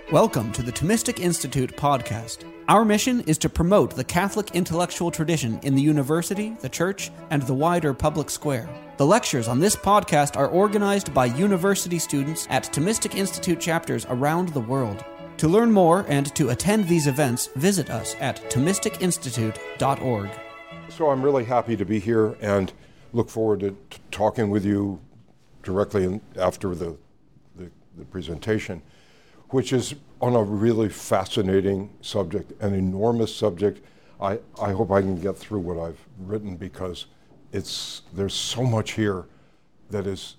Welcome to the Thomistic Institute podcast. Our mission is to promote the Catholic intellectual tradition in the university, the church, and the wider public square. The lectures on this podcast are organized by university students at Thomistic Institute chapters around the world. To learn more and to attend these events, visit us at ThomisticInstitute.org. So I'm really happy to be here and look forward to talking with you directly after the presentation, which is on a really fascinating subject, an enormous subject. I hope I can get through what I've written because there's so much here that is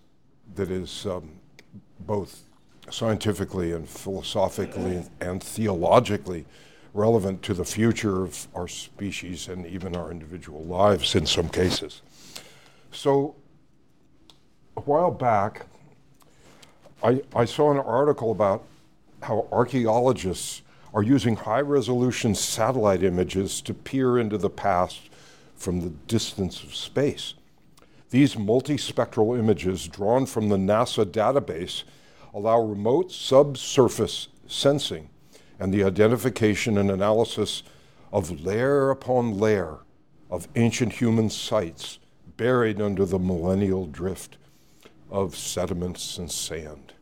both scientifically and philosophically and theologically relevant to the future of our species and even our individual lives in some cases. So a while back, I saw an article about how archaeologists are using high-resolution satellite images to peer into the past from the distance of space. These multispectral images drawn from the NASA database allow remote subsurface sensing and the identification and analysis of layer upon layer of ancient human sites buried under the millennial drift of sediments and sand.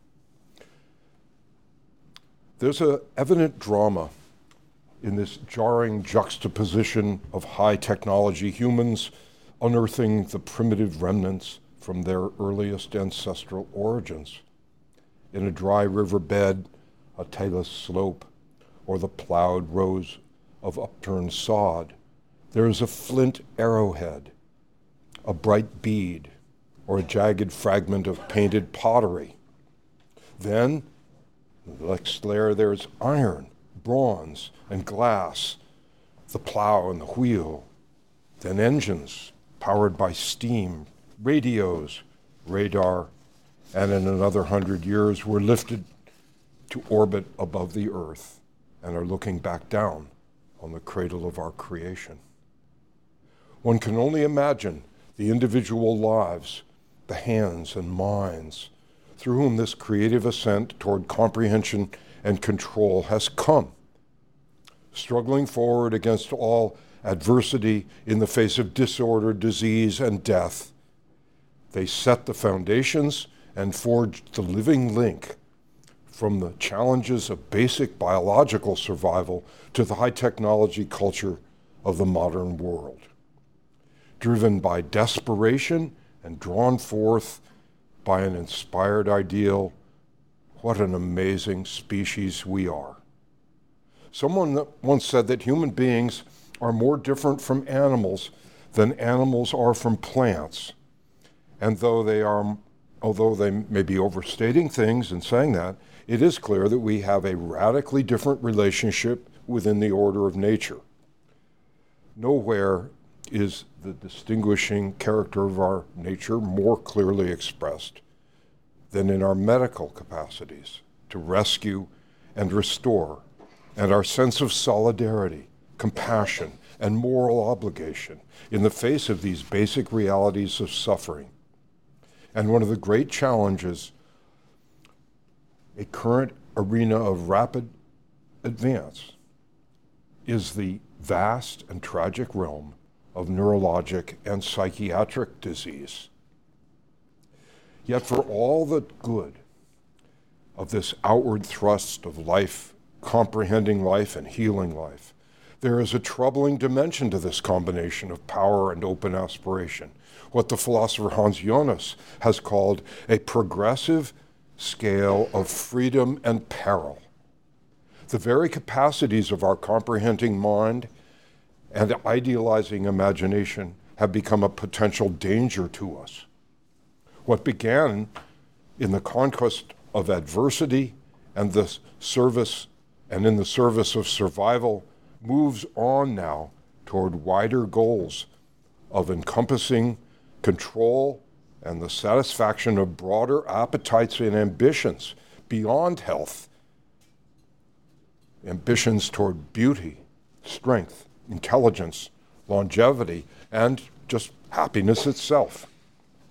There's an evident drama in this jarring juxtaposition of high technology humans unearthing the primitive remnants from their earliest ancestral origins. In a dry riverbed, a talus slope, or the plowed rows of upturned sod, there is a flint arrowhead, a bright bead, or a jagged fragment of painted pottery. Then, the next layer, there's iron, bronze, and glass, the plow and the wheel, then engines powered by steam, radios, radar, and in another 100 years, we're lifted to orbit above the Earth and are looking back down on the cradle of our creation. One can only imagine the individual lives, the hands and minds through whom this creative ascent toward comprehension and control has come. Struggling forward against all adversity in the face of disorder, disease, and death, they set the foundations and forged the living link from the challenges of basic biological survival to the high technology culture of the modern world. Driven by desperation and drawn forth by an inspired ideal, what an amazing species we are. Someone once said that human beings are more different from animals than animals are from plants. And although they may be overstating things in saying that, it is clear that we have a radically different relationship within the order of nature. Nowhere is the distinguishing character of our nature more clearly expressed than in our medical capacities to rescue and restore, and our sense of solidarity, compassion, and moral obligation in the face of these basic realities of suffering. And one of the great challenges, a current arena of rapid advance, is the vast and tragic realm of neurologic and psychiatric disease. Yet for all the good of this outward thrust of life, comprehending life and healing life, there is a troubling dimension to this combination of power and open aspiration, what the philosopher Hans Jonas has called a progressive scale of freedom and peril. The very capacities of our comprehending mind and idealizing imagination have become a potential danger to us. What began in the conquest of adversity and in the service of survival moves on now toward wider goals of encompassing control and the satisfaction of broader appetites and ambitions beyond health, ambitions toward beauty, strength, intelligence, longevity, and just happiness itself.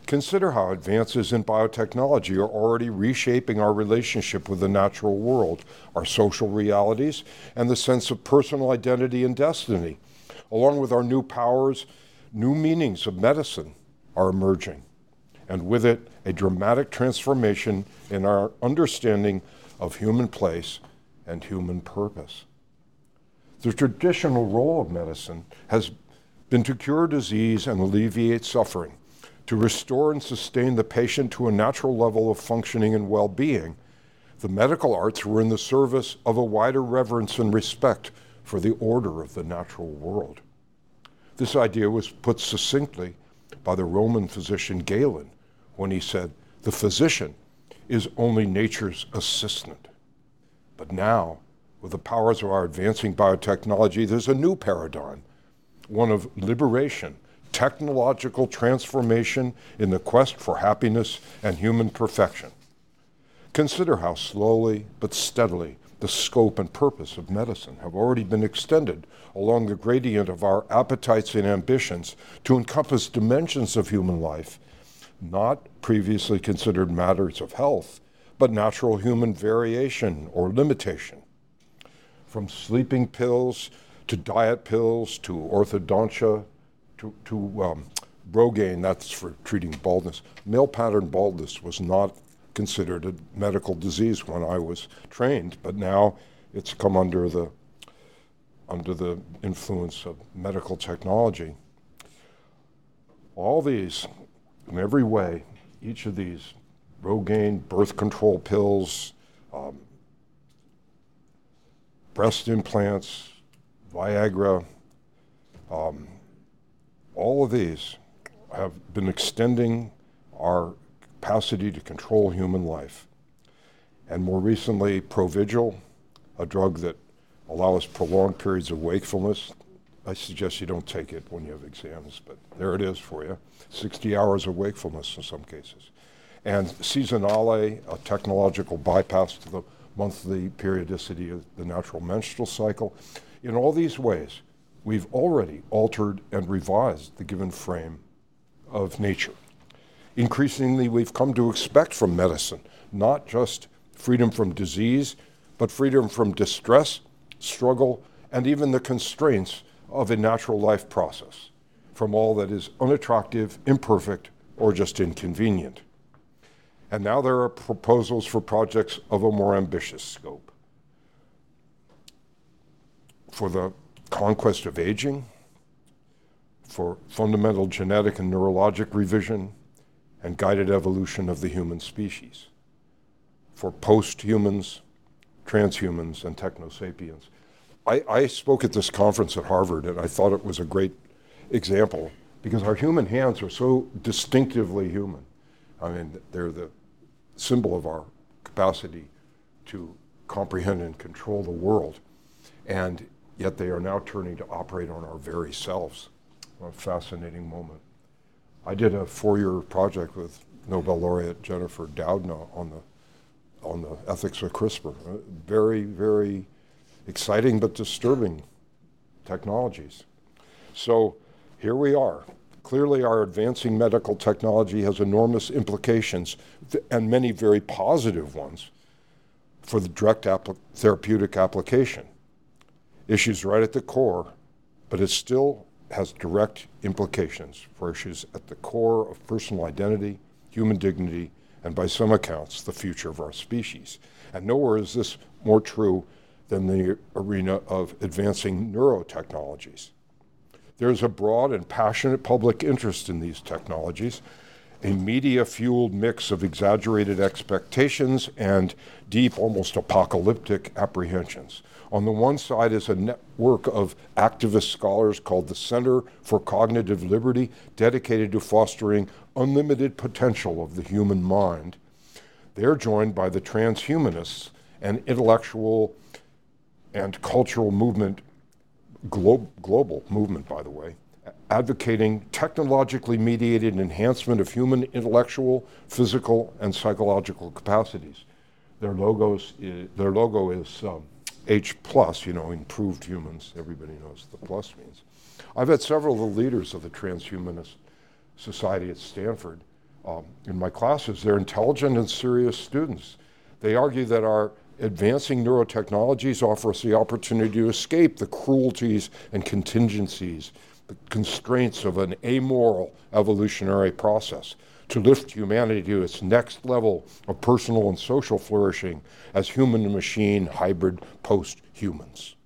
Consider how advances in biotechnology are already reshaping our relationship with the natural world, our social realities, and the sense of personal identity and destiny. Along with our new powers, new meanings of medicine are emerging, and with it, a dramatic transformation in our understanding of human place and human purpose. The traditional role of medicine has been to cure disease and alleviate suffering, to restore and sustain the patient to a natural level of functioning and well-being. The medical arts were in the service of a wider reverence and respect for the order of the natural world. This idea was put succinctly by the Roman physician Galen when he said, "The physician is only nature's assistant." But now, with the powers of our advancing biotechnology, there's a new paradigm, one of liberation, technological transformation in the quest for happiness and human perfection. Consider how slowly but steadily the scope and purpose of medicine have already been extended along the gradient of our appetites and ambitions to encompass dimensions of human life, not previously considered matters of health, but natural human variation or limitation. From sleeping pills to diet pills to orthodontia, to Rogaine, that's for treating baldness. Male pattern baldness was not considered a medical disease when I was trained, but now it's come under the influence of medical technology. All these, in every way, each of these, Rogaine, birth control pills, breast implants, Viagra, all of these have been extending our capacity to control human life. And more recently, Provigil, a drug that allows prolonged periods of wakefulness. I suggest you don't take it when you have exams, but there it is for you. 60 hours of wakefulness in some cases. And Seasonale, a technological bypass to the monthly periodicity of the natural menstrual cycle. In all these ways, we've already altered and revised the given frame of nature. Increasingly, we've come to expect from medicine not just freedom from disease, but freedom from distress, struggle, and even the constraints of a natural life process, from all that is unattractive, imperfect, or just inconvenient. And now there are proposals for projects of a more ambitious scope. For the conquest of aging, for fundamental genetic and neurologic revision, and guided evolution of the human species, for post-humans, transhumans, and technosapiens. I spoke at this conference at Harvard, and I thought it was a great example because our human hands are so distinctively human. I mean, they're the symbol of our capacity to comprehend and control the world, and yet they are now turning to operate on our very selves. A fascinating moment. I did a 4-year project with Nobel laureate Jennifer Doudna on the ethics of CRISPR. Very, very exciting but disturbing technologies. So here we are. Clearly our advancing medical technology has enormous implications, and many very positive ones, for the direct therapeutic application. Issues right at the core, but it still has direct implications for issues at the core of personal identity, human dignity, and by some accounts, the future of our species. And nowhere is this more true than the arena of advancing neurotechnologies. There's a broad and passionate public interest in these technologies, a media-fueled mix of exaggerated expectations and deep, almost apocalyptic apprehensions. On the one side is a network of activist scholars called the Center for Cognitive Liberty, dedicated to fostering unlimited potential of the human mind. They're joined by the transhumanists and intellectual and cultural movement, global movement, by the way, advocating technologically mediated enhancement of human intellectual, physical, and psychological capacities. Their logo is H+, improved humans. Everybody knows what the plus means. I've had several of the leaders of the Transhumanist Society at Stanford in my classes. They're intelligent and serious students. They argue that our advancing neurotechnologies offer us the opportunity to escape the cruelties and contingencies, the constraints of an amoral evolutionary process, to lift humanity to its next level of personal and social flourishing as human and machine hybrid post-humans.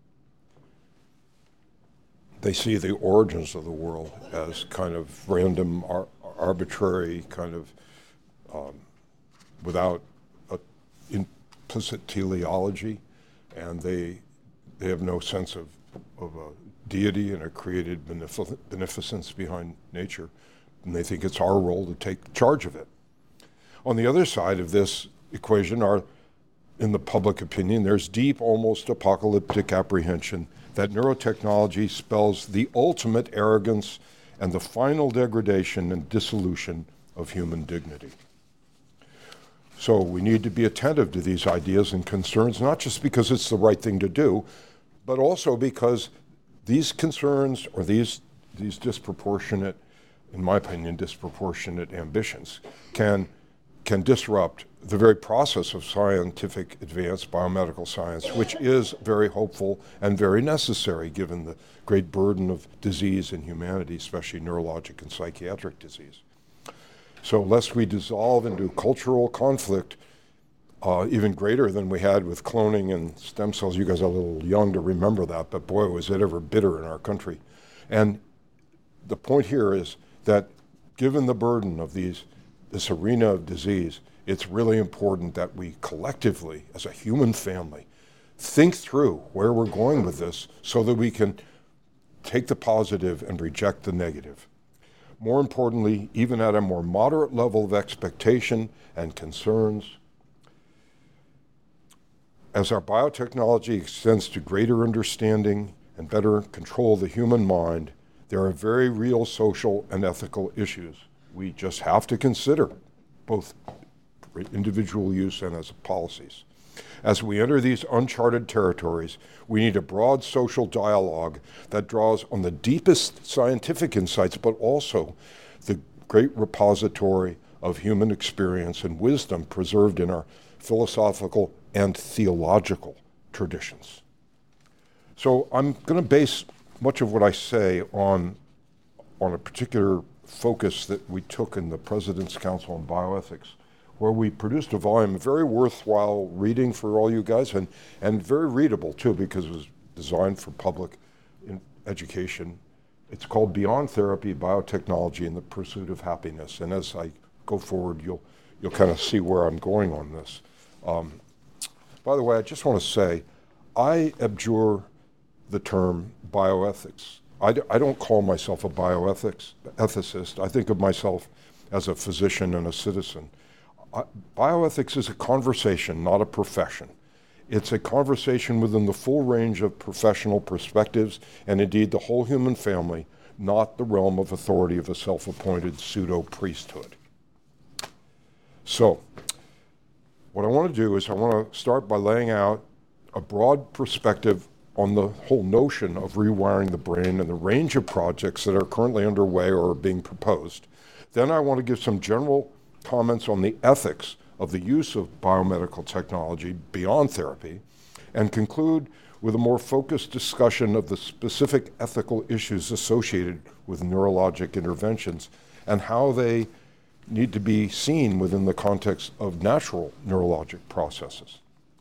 They see the origins of the world as kind of random, arbitrary, kind of without an implicit teleology, and they have no sense of a deity and a created beneficence behind nature, and they think it's our role to take charge of it. On the other side of this equation are, in the public opinion, there's deep, almost apocalyptic apprehension that neurotechnology spells the ultimate arrogance and the final degradation and dissolution of human dignity. So we need to be attentive to these ideas and concerns, not just because it's the right thing to do, but also because these concerns or these disproportionate, in my opinion, disproportionate ambitions can disrupt the very process of scientific advanced biomedical science, which is very hopeful and very necessary given the great burden of disease in humanity, especially neurologic and psychiatric disease. So lest we dissolve into cultural conflict, even greater than we had with cloning and stem cells. You guys are a little young to remember that, but boy, was it ever bitter in our country. And the point here is that given the burden of this arena of disease, it's really important that we collectively, as a human family, think through where we're going with this so that we can take the positive and reject the negative. More importantly, even at a more moderate level of expectation and concerns, as our biotechnology extends to greater understanding and better control of the human mind, there are very real social and ethical issues we just have to consider, both for individual use and as policies. As we enter these uncharted territories, we need a broad social dialogue that draws on the deepest scientific insights, but also the great repository of human experience and wisdom preserved in our philosophical and theological traditions. So I'm going to base much of what I say on a particular focus that we took in the President's Council on Bioethics, where we produced a volume, very worthwhile reading for all you guys, and very readable too, because it was designed for public education. It's called Beyond Therapy, Biotechnology and the Pursuit of Happiness. And as I go forward, you'll kind of see where I'm going on this. By the way, I just want to say, I abjure the term bioethics. I don't call myself a bioethicist. I think of myself as a physician and a citizen. Bioethics is a conversation, not a profession. It's a conversation within the full range of professional perspectives and indeed the whole human family, not the realm of authority of a self-appointed pseudo-priesthood. So, what I want to do is I want to start by laying out a broad perspective on the whole notion of rewiring the brain and the range of projects that are currently underway or are being proposed. Then I want to give some general comments on the ethics of the use of biomedical technology beyond therapy, and conclude with a more focused discussion of the specific ethical issues associated with neurologic interventions and how they need to be seen within the context of natural neurologic processes.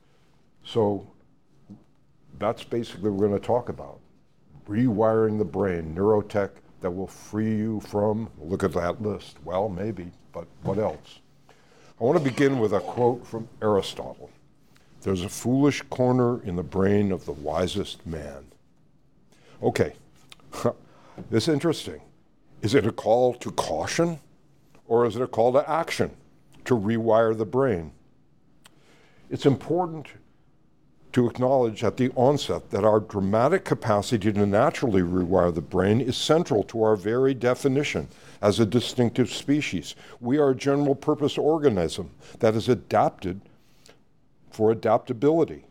So that's basically what we're going to talk about. Rewiring the brain, neurotech that will free you from, look at that list, well, maybe, but what else? I want to begin with a quote from Aristotle. There's a foolish corner in the brain of the wisest man. Okay, this is interesting. Is it a call to caution, or is it a call to action to rewire the brain? It's important to acknowledge at the onset that our dramatic capacity to naturally rewire the brain is central to our very definition as a distinctive species. We are a general purpose organism that is adapted for adaptability.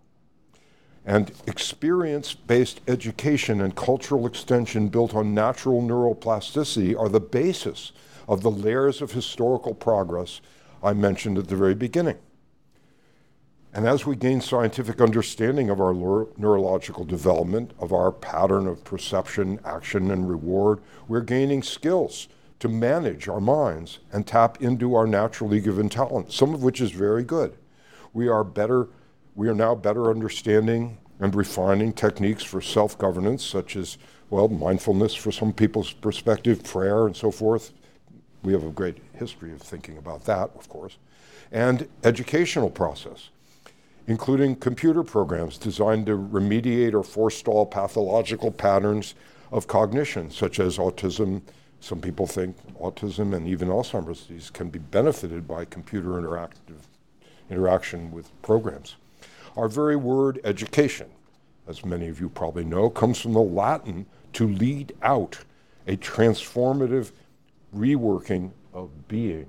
And experience-based education and cultural extension built on natural neuroplasticity are the basis of the layers of historical progress I mentioned at the very beginning. And as we gain scientific understanding of our neurological development, of our pattern of perception, action, and reward, we're gaining skills to manage our minds and tap into our naturally given talent, some of which is very good. We are now better understanding and refining techniques for self-governance, such as, well, mindfulness for some people's perspective, prayer, and so forth. We have a great history of thinking about that, of course. And educational process, including computer programs designed to remediate or forestall pathological patterns of cognition, such as autism. Some people think autism and even Alzheimer's disease can be benefited by computer interaction with programs. Our very word education, as many of you probably know, comes from the Latin to lead out, a transformative reworking of being.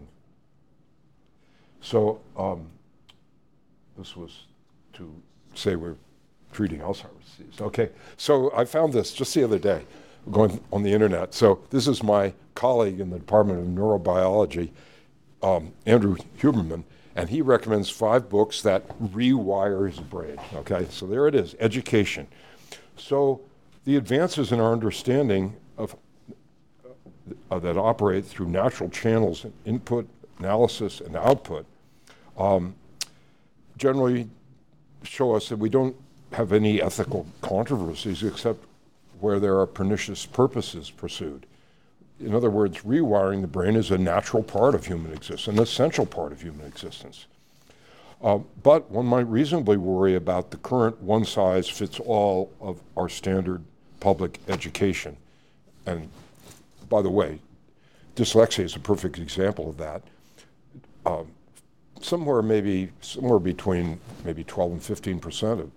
So this was to say we're treating Alzheimer's disease. Okay, so I found this just the other day, going on the internet. So this is my colleague in the Department of Neurobiology, Andrew Huberman, and he recommends 5 books that rewire his brain. Okay, so there it is, education. So the advances in our understanding of that operate through natural channels, input, analysis, and output, generally show us that we don't have any ethical controversies except where there are pernicious purposes pursued. In other words, rewiring the brain is a natural part of human existence, an essential part of human existence. But one might reasonably worry about the current one-size-fits-all of our standard public education. And by the way, dyslexia is a perfect example of that. Somewhere between maybe 12 and 15%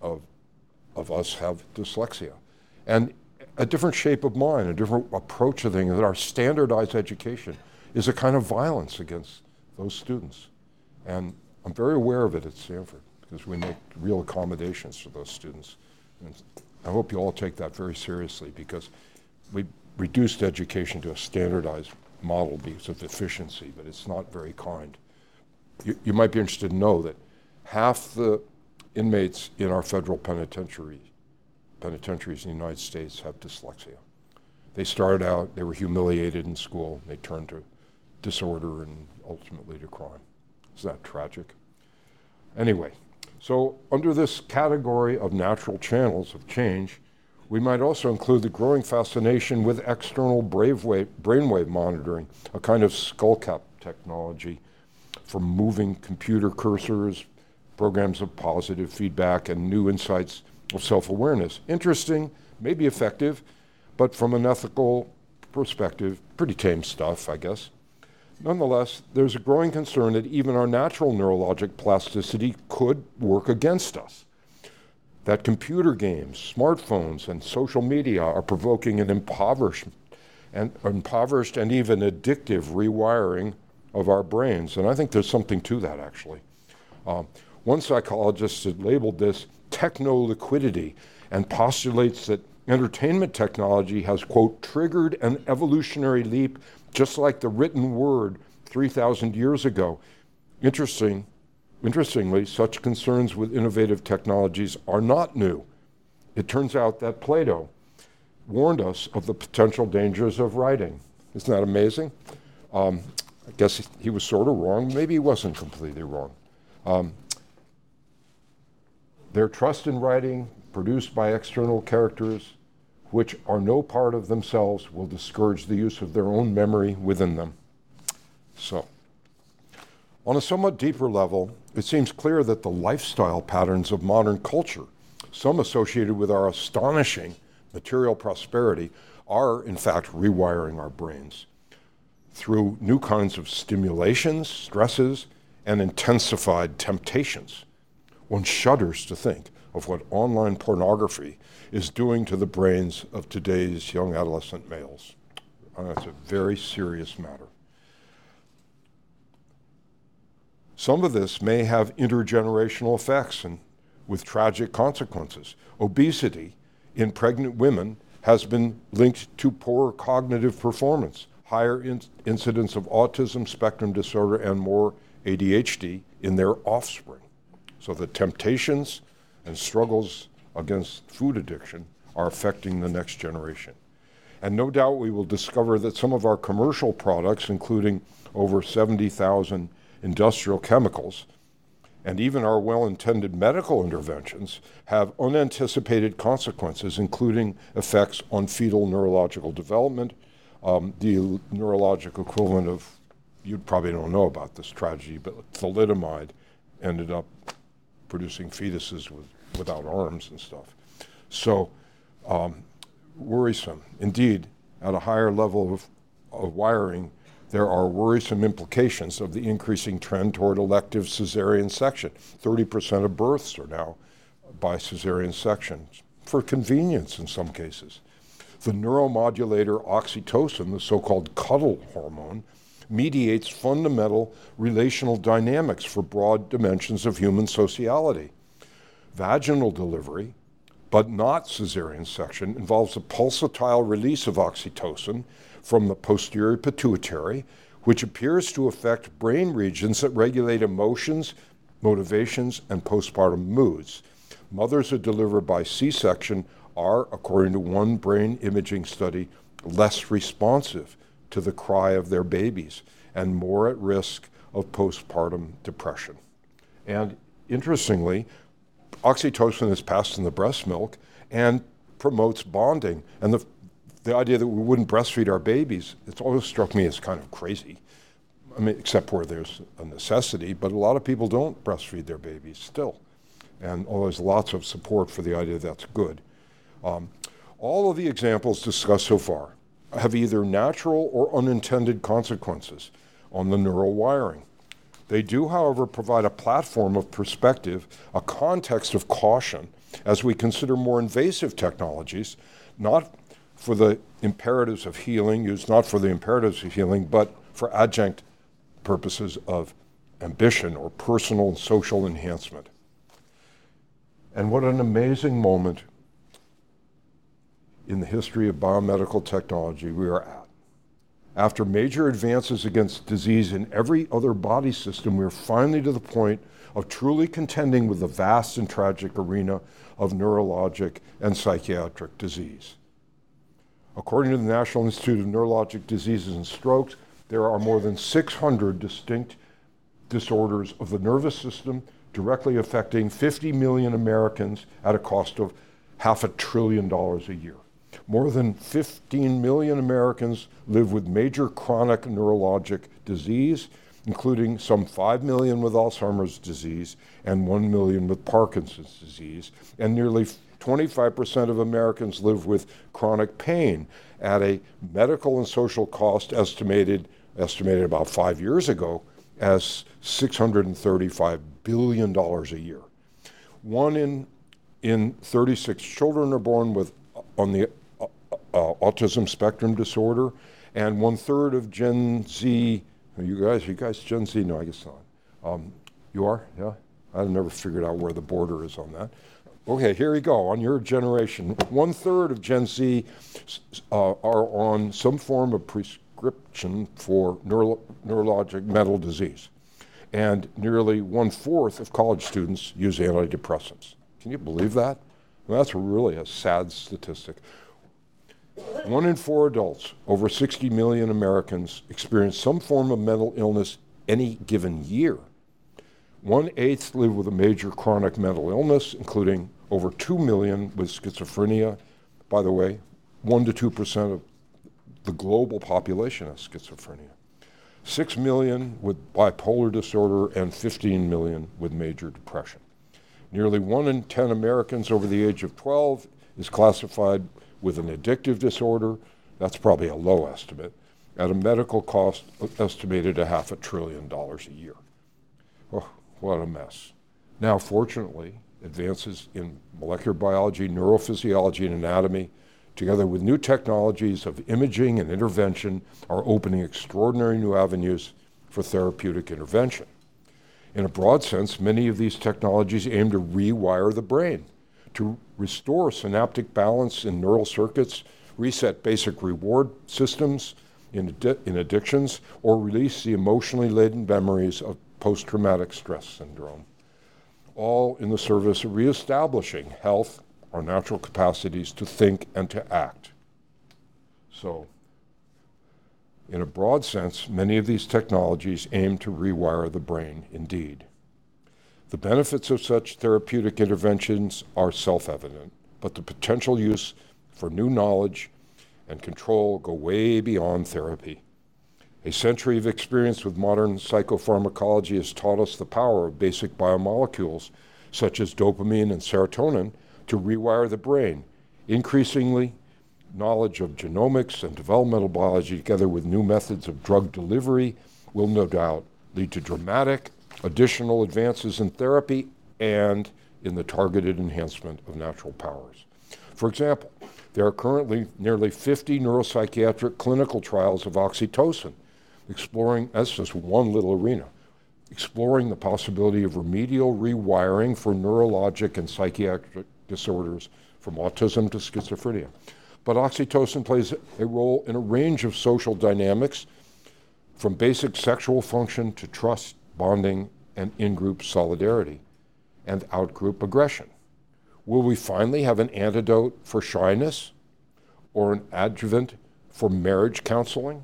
of us have dyslexia. And a different shape of mind, a different approach to things, that our standardized education is a kind of violence against those students. And I'm very aware of it at Stanford because we make real accommodations for those students. And I hope you all take that very seriously because we reduced education to a standardized model because of efficiency, but it's not very kind. You might be interested to know that half the inmates in our federal penitentiaries in the United States have dyslexia. They started out, they were humiliated in school, they turned to disorder and ultimately to crime. Isn't that tragic? Anyway, so under this category of natural channels of change, we might also include the growing fascination with external brainwave monitoring, a kind of skullcap technology for moving computer cursors, programs of positive feedback, and new insights of self-awareness. Interesting, maybe effective, but from an ethical perspective, pretty tame stuff, I guess. Nonetheless, there's a growing concern that even our natural neurologic plasticity could work against us. That computer games, smartphones, and social media are provoking an impoverished and even addictive rewiring of our brains. And I think there's something to that, actually. One psychologist had labeled this techno-liquidity and postulates that entertainment technology has, quote, triggered an evolutionary leap just like the written word 3,000 years ago. Interestingly, such concerns with innovative technologies are not new. It turns out that Plato warned us of the potential dangers of writing. Isn't that amazing? I guess he was sort of wrong. Maybe he wasn't completely wrong. Their trust in writing, produced by external characters, which are no part of themselves, will discourage the use of their own memory within them. So, on a somewhat deeper level, it seems clear that the lifestyle patterns of modern culture, some associated with our astonishing material prosperity, are in fact rewiring our brains through new kinds of stimulations, stresses, and intensified temptations. One shudders to think of what online pornography is doing to the brains of today's young adolescent males. That's a very serious matter. Some of this may have intergenerational effects and with tragic consequences. Obesity in pregnant women has been linked to poor cognitive performance. higher incidence of autism spectrum disorder and more ADHD in their offspring. So the temptations and struggles against food addiction are affecting the next generation. And no doubt we will discover that some of our commercial products, including over 70,000 industrial chemicals, and even our well-intended medical interventions, have unanticipated consequences, including effects on fetal neurological development, the neurological equivalent of, you probably don't know about this tragedy, but thalidomide ended up producing fetuses without arms and stuff. So worrisome. Indeed, at a higher level of wiring, there are worrisome implications of the increasing trend toward elective cesarean section. 30% of births are now by cesarean section, for convenience in some cases. The neuromodulator oxytocin, the so-called cuddle hormone, mediates fundamental relational dynamics for broad dimensions of human sociality. Vaginal delivery, but not cesarean section, involves a pulsatile release of oxytocin from the posterior pituitary, which appears to affect brain regions that regulate emotions, motivations, and postpartum moods. Mothers who deliver by C-section are, according to one brain imaging study, less responsive to the cry of their babies and more at risk of postpartum depression. And interestingly, oxytocin is passed in the breast milk and promotes bonding. And the idea that we wouldn't breastfeed our babies, it's always struck me as kind of crazy. I mean, except where there's a necessity, but a lot of people don't breastfeed their babies still. And there's lots of support for the idea that's good. All of the examples discussed so far have either natural or unintended consequences on the neural wiring. They do, however, provide a platform of perspective, a context of caution, as we consider more invasive technologies, not for the imperatives of healing, used not for the imperatives of healing, but for adjunct purposes of ambition or personal and social enhancement. And what an amazing moment in the history of biomedical technology we are at. After major advances against disease in every other body system, we are finally to the point of truly contending with the vast and tragic arena of neurologic and psychiatric disease. According to the National Institute of Neurologic Diseases and Strokes, there are more than 600 distinct disorders of the nervous system directly affecting 50 million Americans at a cost of $500 billion a year. More than 15 million Americans live with major chronic neurologic disease, including some 5 million with Alzheimer's disease and 1 million with Parkinson's disease, and nearly 25% of Americans live with chronic pain at a medical and social cost estimated about 5 years ago as $635 billion a year. 1 in 36 children are born on the autism spectrum disorder, and 1/3 of Gen Z, you guys Gen Z? No, I guess not. You are? Yeah? I've never figured out where the border is on that. Okay, here we go. On your generation, 1/3 of Gen Z are on some form of prescription for neurologic mental disease. And nearly 1/4 of college students use antidepressants. Can you believe that? Well, that's really a sad statistic. 1 in 4 adults, over 60 million Americans, experience some form of mental illness any given year. 1/8 live with a major chronic mental illness, including over 2 million with schizophrenia. By the way, 1 to 2% of the global population has schizophrenia. 6 million with bipolar disorder and 15 million with major depression. Nearly 1 in 10 Americans over the age of 12 is classified with an addictive disorder. That's probably a low estimate, at a medical cost estimated at $500 billion a year. Oh, what a mess. Now, fortunately, advances in molecular biology, neurophysiology, and anatomy, together with new technologies of imaging and intervention, are opening extraordinary new avenues for therapeutic intervention. In a broad sense, many of these technologies aim to rewire the brain, to restore synaptic balance in neural circuits, reset basic reward systems, in addictions or release the emotionally laden memories of post-traumatic stress syndrome, all in the service of reestablishing health, our natural capacities to think and to act. So, in a broad sense, many of these technologies aim to rewire the brain, indeed. The benefits of such therapeutic interventions are self-evident, but the potential use for new knowledge and control go way beyond therapy. A century of experience with modern psychopharmacology has taught us the power of basic biomolecules, such as dopamine and serotonin, to rewire the brain. Increasingly, knowledge of genomics and developmental biology, together with new methods of drug delivery, will no doubt lead to dramatic additional advances in therapy and in the targeted enhancement of natural powers. For example, there are currently nearly 50 neuropsychiatric clinical trials of oxytocin, exploring, that's just one little arena, exploring the possibility of remedial rewiring for neurologic and psychiatric disorders from autism to schizophrenia. But oxytocin plays a role in a range of social dynamics, from basic sexual function to trust, bonding, and in-group solidarity, and out-group aggression. Will we finally have an antidote for shyness or an adjuvant for marriage counseling?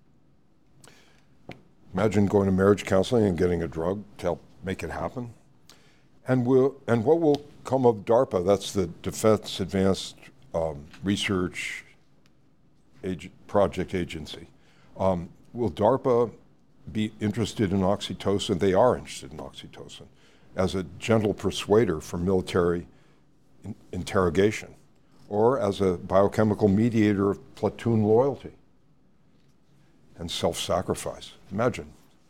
Imagine going to marriage counseling and getting a drug to help make it happen. And what will come of DARPA, that's the Defense Advanced Research Project Agency. Will DARPA be interested in oxytocin? They are interested in oxytocin as a gentle persuader for military interrogation, or as a biochemical mediator of platoon loyalty and self-sacrifice. Imagine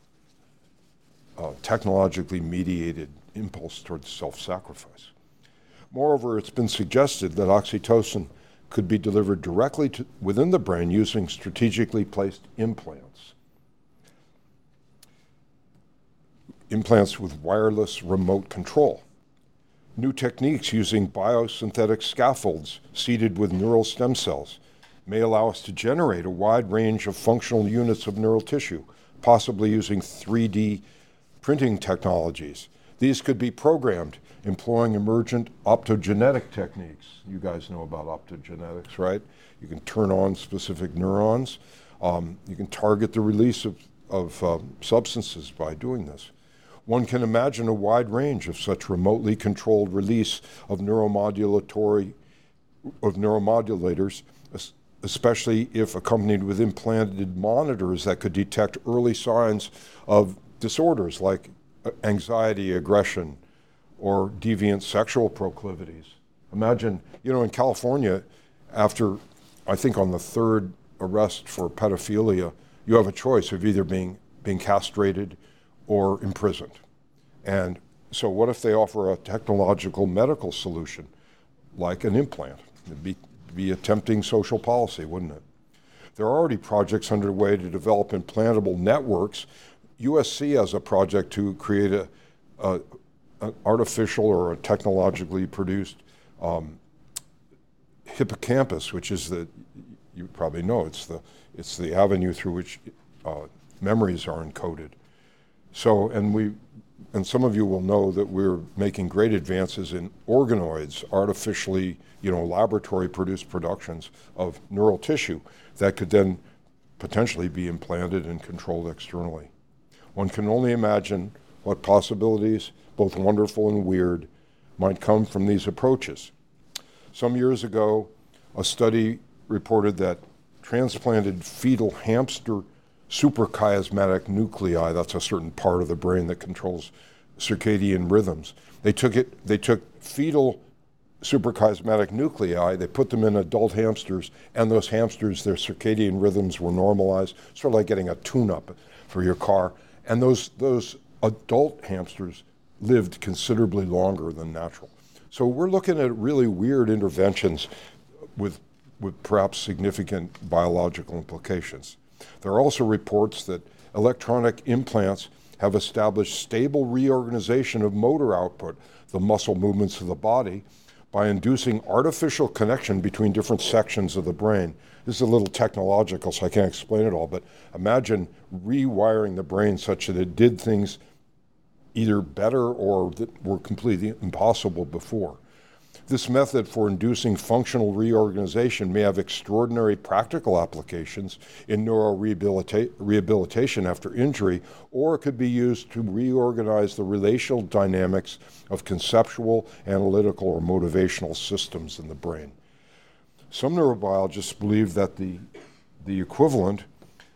a technologically mediated impulse towards self-sacrifice. Moreover, it's been suggested that oxytocin could be delivered directly within the brain using strategically placed implants. Implants with wireless remote control. New techniques using biosynthetic scaffolds seeded with neural stem cells may allow us to generate a wide range of functional units of neural tissue, possibly using 3D printing technologies. These could be programmed employing emergent optogenetic techniques. You guys know about optogenetics, right? You can turn on specific neurons. You can target the release of substances by doing this. One can imagine a wide range of such remotely controlled release of neuromodulators, especially if accompanied with implanted monitors that could detect early signs of disorders like anxiety, aggression, or deviant sexual proclivities. Imagine, in California, after, I think on the third arrest for pedophilia, you have a choice of either being castrated or imprisoned. And so what if they offer a technological medical solution, like an implant? It'd be a tempting social policy, wouldn't it? There are already projects underway to develop implantable networks. USC has a project to create an artificial or a technologically produced hippocampus, which is you probably know, it's the avenue through which memories are encoded. So, and some of you will know that we're making great advances in organoids, artificially, laboratory-produced productions of neural tissue that could then potentially be implanted and controlled externally. One can only imagine what possibilities, both wonderful and weird, might come from these approaches. Some years ago, a study reported that transplanted fetal hamster suprachiasmatic nuclei, that's a certain part of the brain that controls circadian rhythms. They took fetal suprachiasmatic nuclei, they put them in adult hamsters, and those hamsters, their circadian rhythms were normalized, sort of like getting a tune-up for your car. And those adult hamsters lived considerably longer than natural. So we're looking at really weird interventions with perhaps significant biological implications. There are also reports that electronic implants have established stable reorganization of motor output, the muscle movements of the body, by inducing artificial connection between different sections of the brain. This is a little technological, so I can't explain it all, but imagine rewiring the brain such that it did things either better or that were completely impossible before. This method for inducing functional reorganization may have extraordinary practical applications in neurorehabilitation after injury, or it could be used to reorganize the relational dynamics of conceptual, analytical, or motivational systems in the brain. Some neurobiologists believe that the equivalent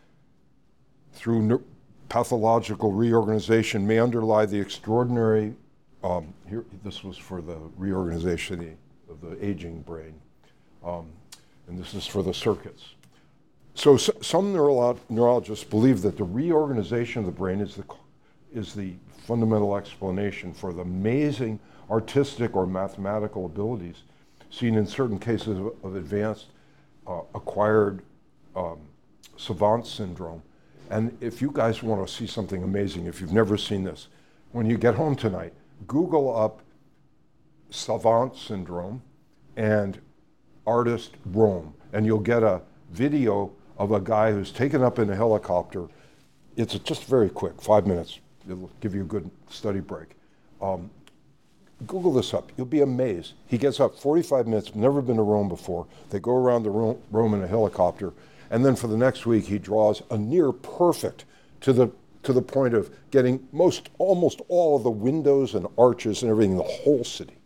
through pathological reorganization may underlie the extraordinary this was for the reorganization of the aging brain, and this is for the circuits. So some neurologists believe that the reorganization of the brain is the fundamental explanation for the amazing artistic or mathematical abilities seen in certain cases of advanced acquired savant syndrome. And if you guys want to see something amazing, if you've never seen this, when you get home tonight, Google up savant syndrome and artist Rome, and you'll get a video of a guy who's taken up in a helicopter. It's just very quick, 5 minutes. It'll give you a good study break. Google this up. You'll be amazed. He gets up 45 minutes, never been to Rome before. They go around the Rome in a helicopter, and then for the next week he draws a near perfect to the point of getting almost all of the windows and arches and everything in the whole city.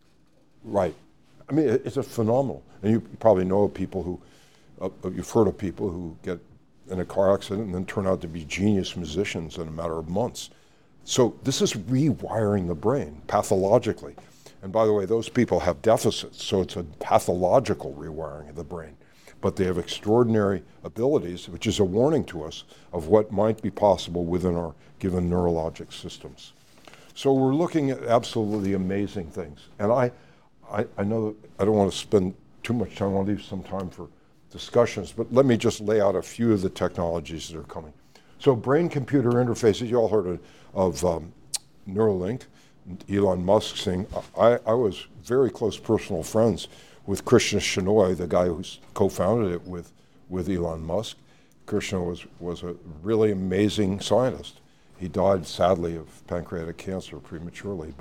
Right. I mean, it's a phenomenal. And you probably know of people who, you've heard of people who get in a car accident and then turn out to be genius musicians in a matter of months. So this is rewiring the brain pathologically. And by the way, those people have deficits, so it's a pathological rewiring of the brain. But they have extraordinary abilities, which is a warning to us of what might be possible within our given neurologic systems. So we're looking at absolutely amazing things. And I know that I don't want to spend too much time. I want to leave some time for discussions, but let me just lay out a few of the technologies that are coming. So brain-computer interfaces, you all heard of Neuralink, Elon Musk saying, I was very close personal friends with Krishna Shenoy, the guy who's co-founded it with Elon Musk. Krishna was a really amazing scientist. He died, sadly, of pancreatic cancer prematurely.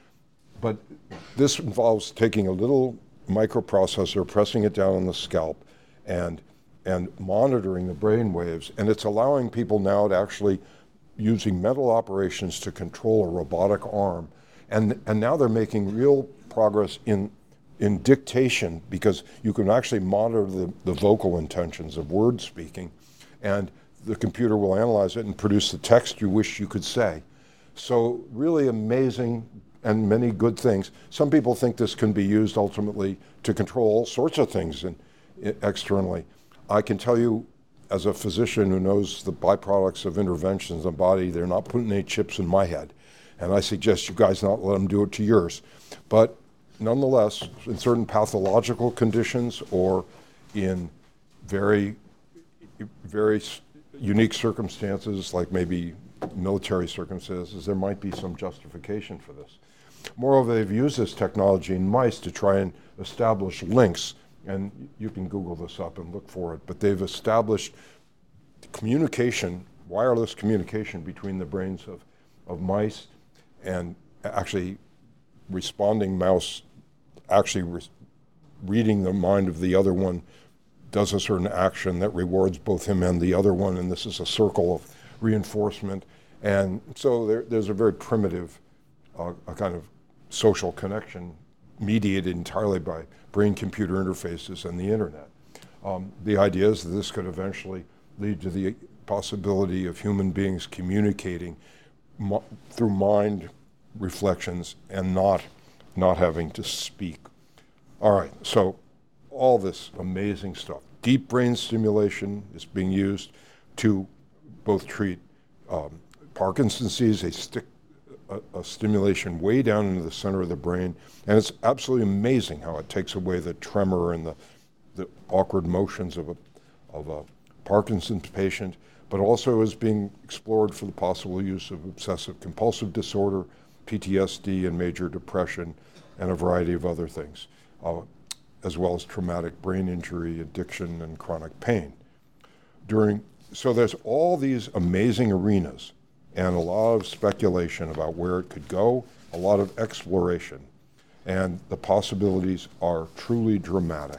But this involves taking a little microprocessor, pressing it down on the scalp, and monitoring the brain waves. And it's allowing people now to actually using mental operations to control a robotic arm. And now they're making real progress in dictation, because you can actually monitor the vocal intentions of word speaking, and the computer will analyze it and produce the text you wish you could say. So really amazing and many good things. Some people think this can be used ultimately to control all sorts of things externally. I can tell you, as a physician who knows the byproducts of interventions in the body, they're not putting any chips in my head. And I suggest you guys not let them do it to yours. But nonetheless, in certain pathological conditions or in very, very unique circumstances, like maybe military circumstances, there might be some justification for this. Moreover, they've used this technology in mice to try and establish links, and you can Google this up and look for it, but they've established communication, wireless communication between the brains of mice, and actually responding mouse actually reading the mind of the other one does a certain action that rewards both him and the other one, and this is a circle of reinforcement. And so there's a very primitive a kind of social connection mediated entirely by brain-computer interfaces and the internet. The idea is that this could eventually lead to the possibility of human beings communicating through mind reflections and not having to speak. All right, so all this amazing stuff. Deep brain stimulation is being used to both treat Parkinson's disease. They stick a stimulation way down into the center of the brain, and it's absolutely amazing how it takes away the tremor and the awkward motions of a Parkinson's patient, but also is being explored for the possible use of obsessive compulsive disorder PTSD and major depression, and a variety of other things, as well as traumatic brain injury, addiction, and chronic pain. So there's all these amazing arenas and a lot of speculation about where it could go, a lot of exploration, and the possibilities are truly dramatic.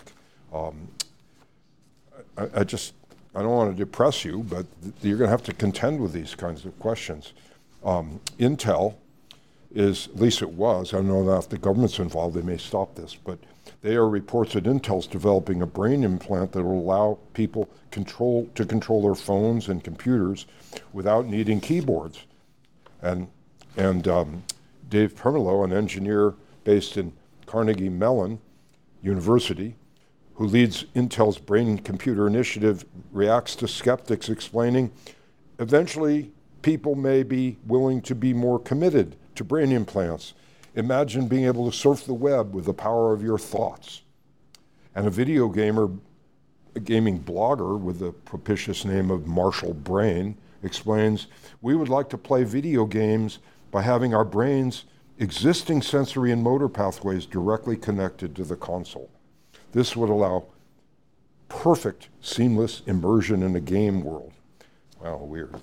I don't want to depress you, but you're going to have to contend with these kinds of questions. Intel is, at least it was, I don't know if the government's involved, they may stop this, but there are reports that Intel's developing a brain implant that will allow people to control their phones and computers without needing keyboards. And Dave Permelo, an engineer based in Carnegie Mellon University, who leads Intel's Brain Computer Initiative, reacts to skeptics, explaining, eventually people may be willing to be more committed to brain implants. Imagine being able to surf the web with the power of your thoughts. And a gaming blogger with the propitious name of Marshall Brain explains, we would like to play video games by having our brain's existing sensory and motor pathways directly connected to the console. This would allow perfect, seamless immersion in a game world. Wow, weird.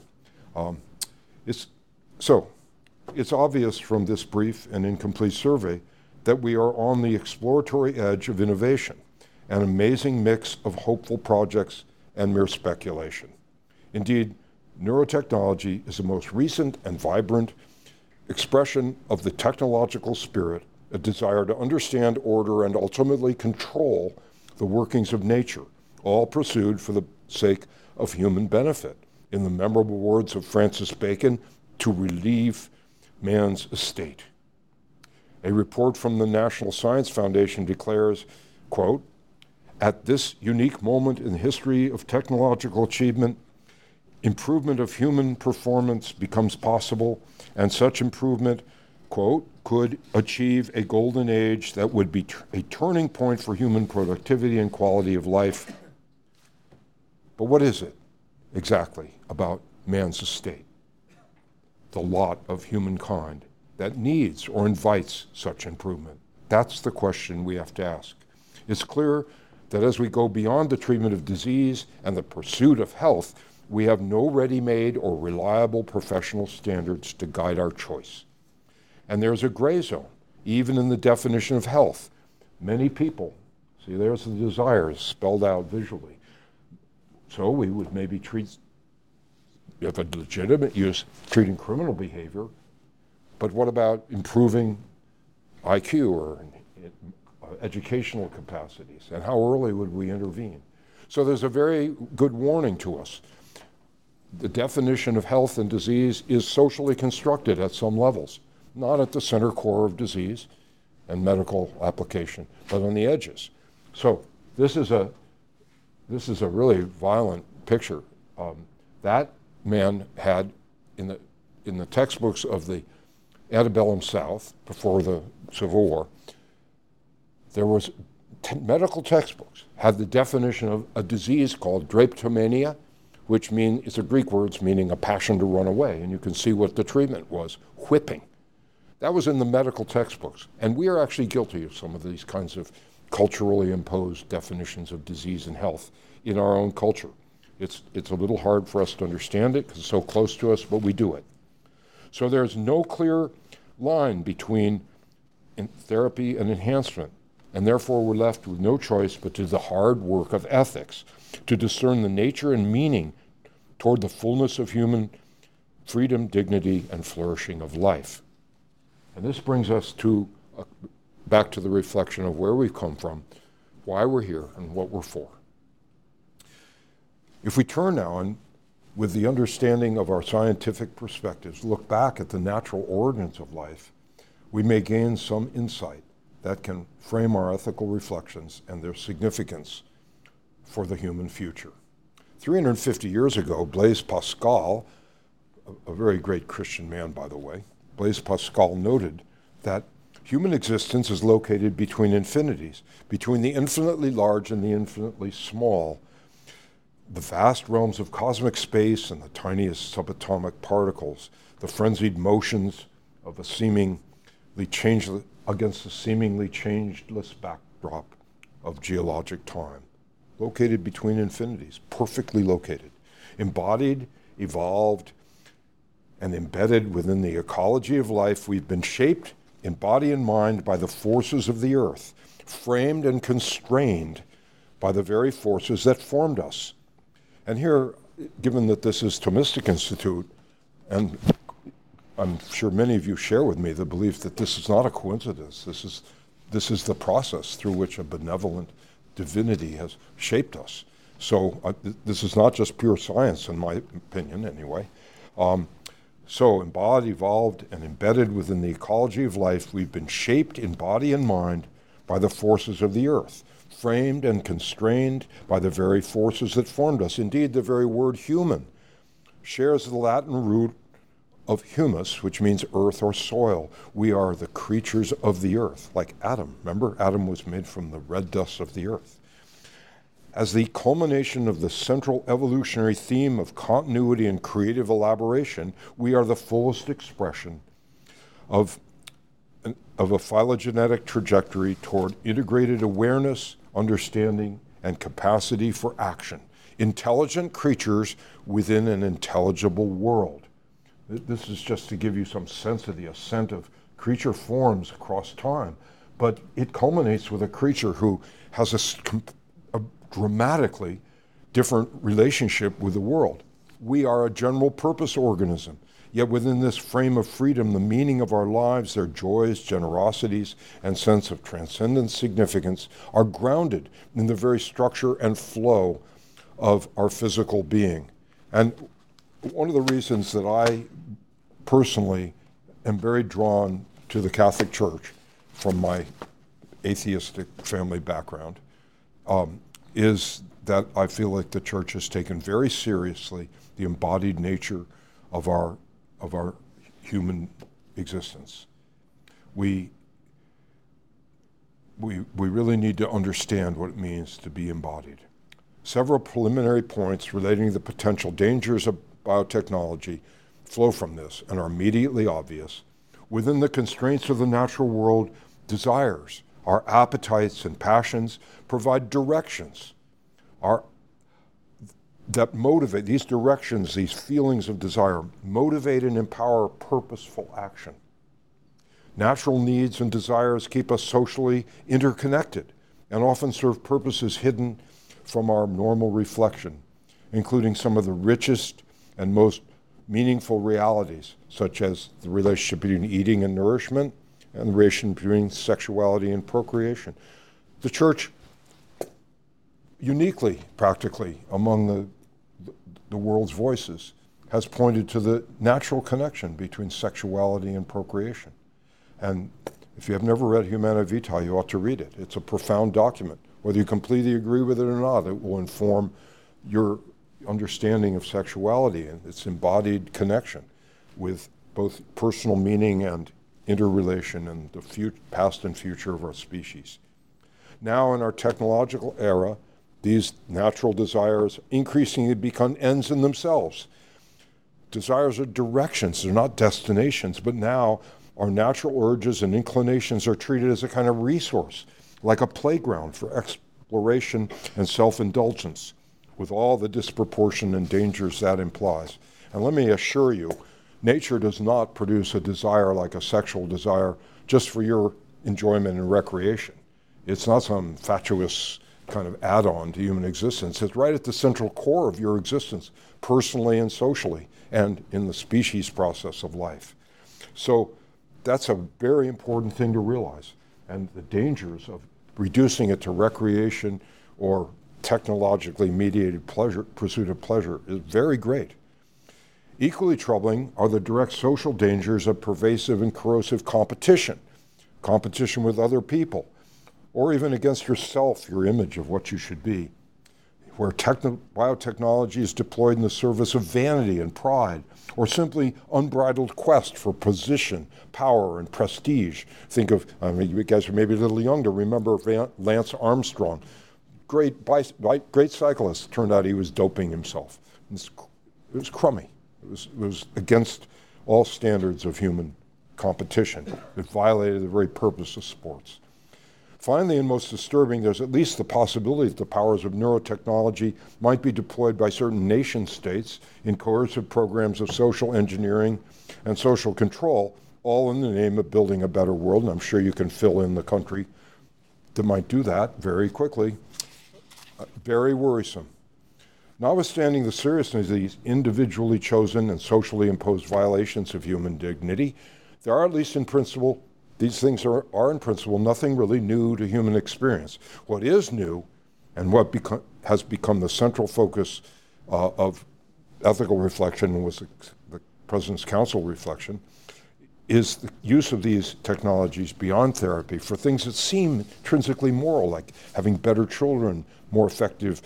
It's obvious from this brief and incomplete survey that we are on the exploratory edge of innovation, an amazing mix of hopeful projects and mere speculation. Indeed, neurotechnology is the most recent and vibrant expression of the technological spirit, a desire to understand, order, and ultimately control the workings of nature, all pursued for the sake of human benefit. In the memorable words of Francis Bacon, to relieve man's estate. A report from the National Science Foundation declares, quote, at this unique moment in the history of technological achievement, improvement of human performance becomes possible, and such improvement, quote, could achieve a golden age that would be a turning point for human productivity and quality of life. But what is it exactly about man's estate, the lot of humankind, that needs or invites such improvement? That's the question we have to ask. It's clear that as we go beyond the treatment of disease and the pursuit of health, we have no ready-made or reliable professional standards to guide our choice. And there's a gray zone, even in the definition of health. Many people, see, there's the desires spelled out visually. So we would maybe treat, if a legitimate use, treating criminal behavior, but what about improving IQ or educational capacities, and how early would we intervene? So there's a very good warning to us. The definition of health and disease is socially constructed at some levels, not at the center core of disease and medical application, but on the edges. So this is a really violent picture. That man had, in the textbooks of the antebellum South before the Civil War, there was medical textbooks had the definition of a disease called drapetomania, which it's a Greek word meaning a passion to run away, and you can see what the treatment was, whipping. That was in the medical textbooks, and we are actually guilty of some of these kinds of culturally imposed definitions of disease and health in our own culture. It's a little hard for us to understand it because it's so close to us, but we do it. So there's no clear line between therapy and enhancement, and therefore we're left with no choice but to do the hard work of ethics to discern the nature and meaning toward the fullness of human freedom, dignity, and flourishing of life. And this brings us back to the reflection of where we've come from, why we're here, and what we're for. If we turn now and with the understanding of our scientific perspectives, look back at the natural origins of life, we may gain some insight that can frame our ethical reflections and their significance for the human future. 350 years ago, Blaise Pascal, a very great Christian man, by the way, Blaise Pascal noted that human existence is located between infinities, between the infinitely large and the infinitely small, the vast realms of cosmic space and the tiniest subatomic particles, the frenzied motions of a seemingly changeless, against a seemingly changeless backdrop of geologic time, located between infinities, perfectly located, embodied, evolved, and embedded within the ecology of life. We've been shaped in body and mind by the forces of the earth, framed and constrained by the very forces that formed us. And here, given that this is Thomistic Institute, and I'm sure many of you share with me the belief that this is not a coincidence. This is the process through which a benevolent divinity has shaped us. So this is not just pure science, in my opinion, anyway. So embodied, evolved, and embedded within the ecology of life, we've been shaped in body and mind by the forces of the earth, framed and constrained by the very forces that formed us. Indeed, the very word human shares the Latin root of humus, which means earth or soil. We are the creatures of the earth, like Adam. Remember, Adam was made from the red dust of the earth. As the culmination of the central evolutionary theme of continuity and creative elaboration, we are the fullest expression of a phylogenetic trajectory toward integrated awareness, understanding, and capacity for action. Intelligent creatures within an intelligible world. This is just to give you some sense of the ascent of creature forms across time, but it culminates with a creature who has a dramatically different relationship with the world. We are a general purpose organism, yet within this frame of freedom, the meaning of our lives, their joys, generosities, and sense of transcendent significance are grounded in the very structure and flow of our physical being. And one of the reasons that I personally am very drawn to the Catholic Church from my atheistic family background is that I feel like the Church has taken very seriously the embodied nature of our human existence. We really need to understand what it means to be embodied. Several preliminary points relating to the potential dangers of biotechnology flow from this and are immediately obvious. Within the constraints of the natural world, desires, our appetites and passions provide directions that motivate, these directions, these feelings of desire, motivate and empower purposeful action. Natural needs and desires keep us socially interconnected and often serve purposes hidden from our normal reflection, including some of the richest and most meaningful realities, such as the relationship between eating and nourishment and the relationship between sexuality and procreation. The Church, uniquely, practically, among the world's voices, has pointed to the natural connection between sexuality and procreation. And if you have never read Humanae Vitae, you ought to read it. It's a profound document. Whether you completely agree with it or not, it will inform your understanding of sexuality and its embodied connection with both personal meaning and interrelation and the past and future of our species. Now in our technological era, these natural desires increasingly become ends in themselves. Desires are directions, they're not destinations, but now our natural urges and inclinations are treated as a kind of resource, like a playground for exploration and self-indulgence, with all the disproportion and dangers that implies. And let me assure you, nature does not produce a desire like a sexual desire just for your enjoyment and recreation. It's not some fatuous kind of add-on to human existence. It's right at the central core of your existence, personally and socially, and in the species process of life. So that's a very important thing to realize. And the dangers of reducing it to recreation or technologically mediated pursuit of pleasure is very great. Equally troubling are the direct social dangers of pervasive and corrosive competition with other people, or even against yourself, your image of what you should be, where biotechnology is deployed in the service of vanity and pride, or simply unbridled quest for position, power, and prestige. Think of, you guys are maybe a little young to remember Lance Armstrong. Great cyclist. Turned out he was doping himself. It was crummy. It was against all standards of human competition. It violated the very purpose of sports. Finally, and most disturbing, there's at least the possibility that the powers of neurotechnology might be deployed by certain nation states in coercive programs of social engineering and social control, all in the name of building a better world. And I'm sure you can fill in the country that might do that very quickly. Very worrisome. Notwithstanding the seriousness of these individually chosen and socially imposed violations of human dignity, there are, at least in principle, these things are in principle nothing really new to human experience. What is new, and what has become the central focus of ethical reflection, and was the President's Council reflection, is the use of these technologies beyond therapy for things that seem intrinsically moral, like having better children, more effective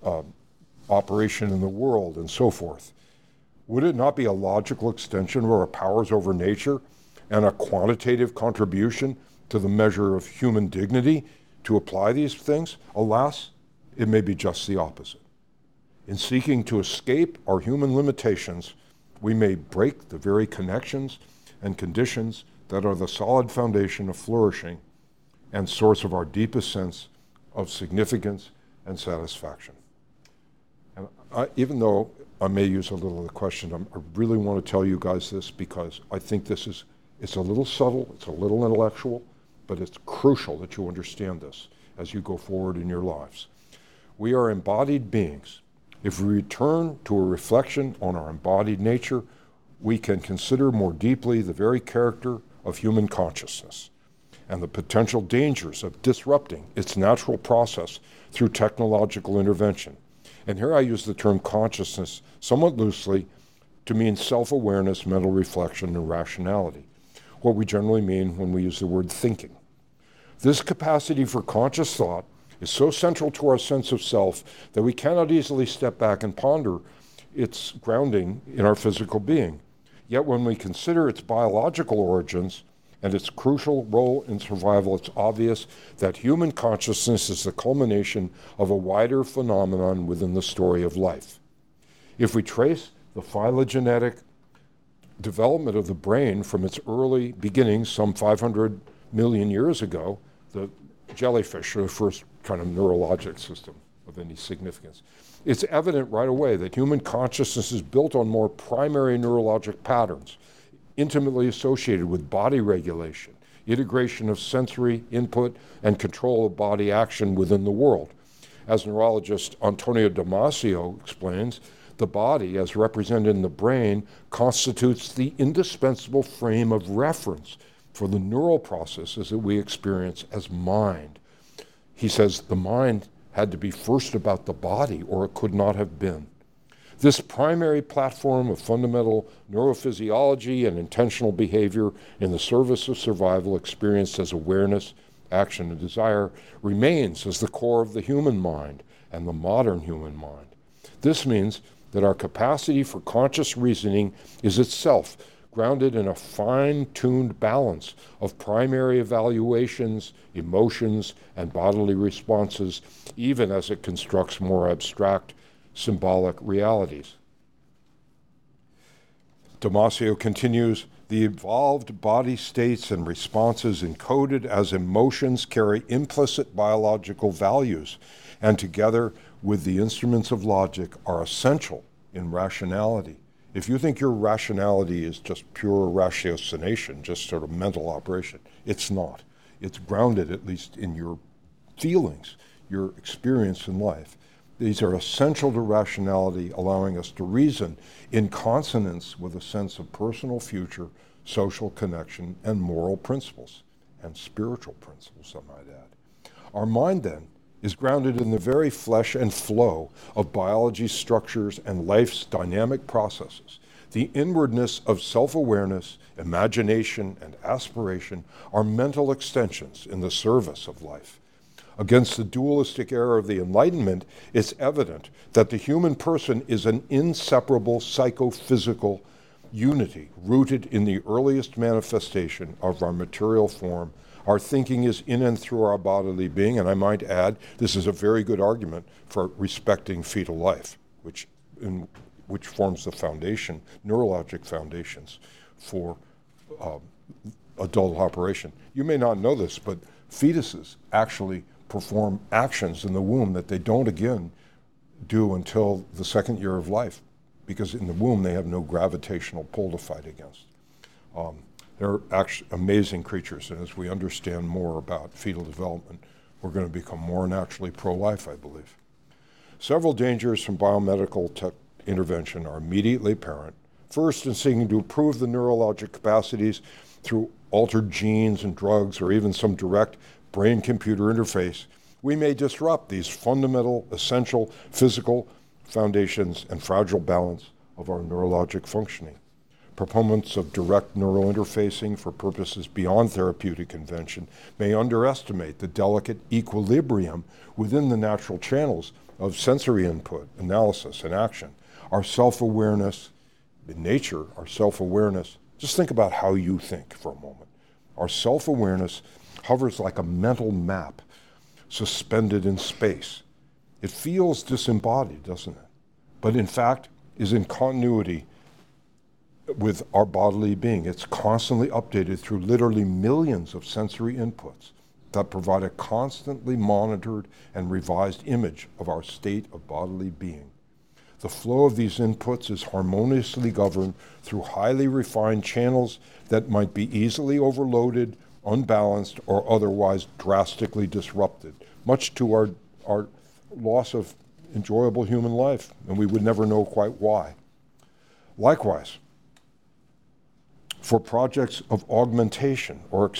operation in the world, and so forth. Would it not be a logical extension of our powers over nature and a quantitative contribution to the measure of human dignity to apply these things? Alas, it may be just the opposite. In seeking to escape our human limitations, we may break the very connections and conditions that are the solid foundation of flourishing and source of our deepest sense of significance and satisfaction. And even though I may use a little of the question, I really want to tell you guys this because I think it's a little subtle, it's a little intellectual, but it's crucial that you understand this as you go forward in your lives. We are embodied beings. If we return to a reflection on our embodied nature, we can consider more deeply the very character of human consciousness and the potential dangers of disrupting its natural process through technological intervention. And here I use the term consciousness somewhat loosely to mean self-awareness, mental reflection, and rationality, what we generally mean when we use the word thinking. This capacity for conscious thought is so central to our sense of self that we cannot easily step back and ponder its grounding in our physical being. Yet when we consider its biological origins and its crucial role in survival, it's obvious that human consciousness is the culmination of a wider phenomenon within the story of life. If we trace the phylogenetic development of the brain from its early beginnings, some 500 million years ago, the jellyfish are the first kind of neurologic system of any significance. It's evident right away that human consciousness is built on more primary neurologic patterns, intimately associated with body regulation, integration of sensory input, and control of body action within the world. As neurologist Antonio Damasio explains, the body, as represented in the brain, constitutes the indispensable frame of reference for the neural processes that we experience as mind. He says the mind had to be first about the body, or it could not have been. This primary platform of fundamental neurophysiology and intentional behavior in the service of survival, experienced as awareness, action, and desire, remains as the core of the human mind and the modern human mind. This means that our capacity for conscious reasoning is itself grounded in a fine-tuned balance of primary evaluations, emotions, and bodily responses, even as it constructs more abstract, symbolic realities. Damasio continues, the evolved body states and responses encoded as emotions carry implicit biological values, and together with the instruments of logic are essential in rationality. If you think your rationality is just pure ratiocination, just sort of mental operation, it's not. It's grounded, at least in your feelings, your experience in life. These are essential to rationality, allowing us to reason in consonance with a sense of personal future, social connection, and moral principles, and spiritual principles, I might add. Our mind, then, is grounded in the very flesh and flow of biology's structures and life's dynamic processes. The inwardness of self-awareness, imagination, and aspiration are mental extensions in the service of life. Against the dualistic era of the Enlightenment, it's evident that the human person is an inseparable psychophysical unity rooted in the earliest manifestation of our material form. Our thinking is in and through our bodily being, and I might add, this is a very good argument for respecting fetal life, which forms the foundation, neurologic foundations for adult operation. You may not know this, but fetuses actually perform actions in the womb that they don't again do until the second year of life, because in the womb they have no gravitational pull to fight against. They're actually amazing creatures, and as we understand more about fetal development, we're going to become more naturally pro-life, I believe. Several dangers from biomedical intervention are immediately apparent. First, in seeking to improve the neurologic capacities through altered genes and drugs, or even some direct brain-computer interface, we may disrupt these fundamental, essential physical foundations and fragile balance of our neurologic functioning. Proponents of direct neural interfacing for purposes beyond therapeutic convention may underestimate the delicate equilibrium within the natural channels of sensory input, analysis, and action. Our self-awareness, in nature, our self-awareness, just think about how you think for a moment. Our self-awareness hovers like a mental map suspended in space. It feels disembodied, doesn't it? But in fact, is in continuity with our bodily being. It's constantly updated through literally millions of sensory inputs that provide a constantly monitored and revised image of our state of bodily being. The flow of these inputs is harmoniously governed through highly refined channels that might be easily overloaded, unbalanced, or otherwise drastically disrupted, much to our loss of enjoyable human life, and we would never know quite why. Likewise, for projects of augmentation or